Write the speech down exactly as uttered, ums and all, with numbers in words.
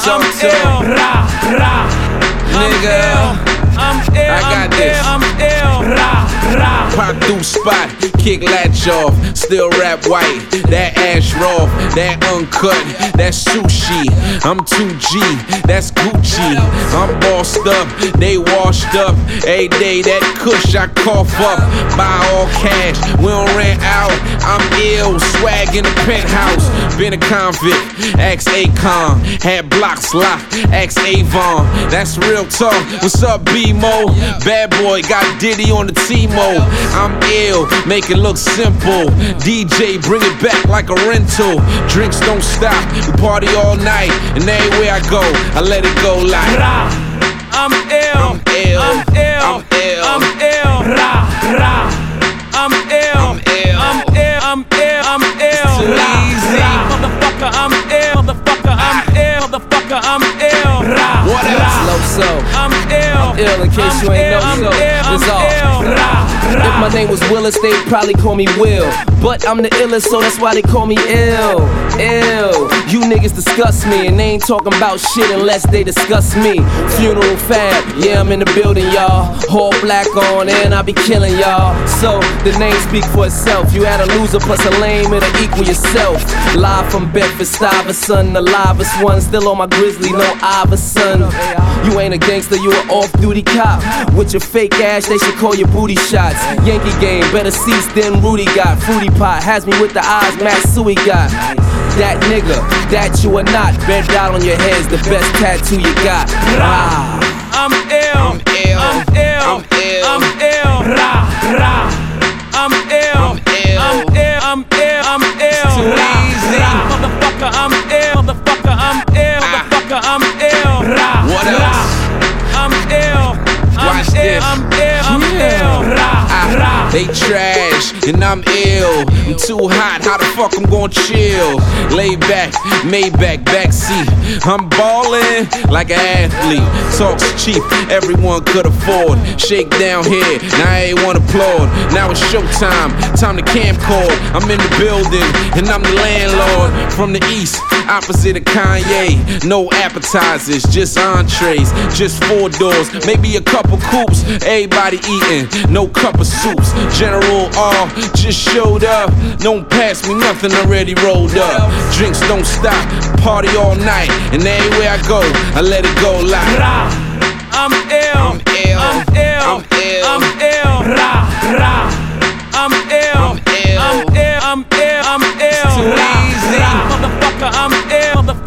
Talk I'm to ill. Ra, ra. Nigga, I'm ill. I got I'm this. Ill, I'm ill. Ra, ra. pop through spot, kick latch off, still rap white, that ash raw, that uncut, that sushi, I'm two G, that's Gucci, I'm bossed up, they washed up, every day that kush I cough up, buy all cash, we don't rent out, I'm ill, swag in the penthouse, been a convict, ask Akon, had blocks locked, ask Avon, that's real talk, what's up B-Mo, bad boy, got Diddy on the T-Mo, I'm ill, make it look simple, D J bring it back like a rental, drinks don't stop, we party all night, and everywhere I go, I let it go like Ra, I'm ill, I'm ill, I'm ill, I'm ill, I'm ill, ra, ra, I'm ill, I'm ill, I'm ill, I'm ill, I'm ill, Too ra, easy. ra, motherfucker, I'm ill, motherfucker, I'm ill, motherfucker, I'm ill, ra, What else? ra, Low so, I'm ill, I'm ill in case you ain't know I'm so. ill, It's I'm all. ill, ra, If ra. my name was Willis, they'd probably call me Will. But I'm the illest, so that's why they call me ill. Ill. You niggas disgust me, and they ain't talking about shit unless they discuss me. Funeral fab, yeah, I'm in the building, y'all. All black on, and I be killing y'all. So the name speak for itself. You had a loser plus a lame, it'll equal yourself. Live from Bedford Stuyvesant, the livest one. Still on my grizzly, no Iverson. You ain't a gangster, you an off-duty cop. With your fake ass, they should call you booty shots. Yankee game, better seats than Rudy got. Fruity pot has me with the eyes Matsui got. That nigga, that you are not. Bed down on your head's the best tattoo you got. Rah. I'm ill, I'm ill, I'm ill, I'm ill, I'm ill, ra, ra, I'm ill, I'm ill. I'm ill, I'm ill, I'm ill, Too ra, easy. ra, motherfucker, I'm ill, motherfucker, I'm ill, motherfucker, I'm ill, ra, What ra, else? I'm ill, I'm Watch ill, this. I'm ill, I'm Yeah. ill, ra, ra. They trash, and I'm ill. I'm too hot, how the fuck I'm gon' chill? Lay back, Maybach, backseat. I'm ballin' like an athlete. Talks cheap, everyone could afford. Shake down here, now everyone applaud. Now it's showtime, time to camcord. I'm in the building, and I'm the landlord. From the east, opposite of Kanye. No appetizers, just entrees. Just four doors, maybe a couple coupes. Everybody eating, no cup of soups. General R just showed up. Don't pass me nothing, already rolled up. Drinks don't stop, party all night. And everywhere I go, I let it go like Ra, I'm ill, I'm ill, I'm ill, I'm ill, I'm ill, ra, ra, I'm ill, I'm ill. I'm ill, I'm ill, I'm ill, Too ra, easy. ra, motherfucker, I'm ill, motherfucker.